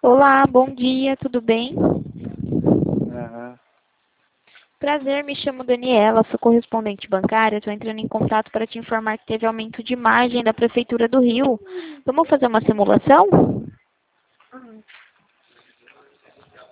Olá, bom dia, tudo bem? Aham. Prazer, me chamo Daniela, sou correspondente bancária. Estou entrando em contato para te informar que teve aumento de margem da Prefeitura do Rio. Vamos fazer uma simulação?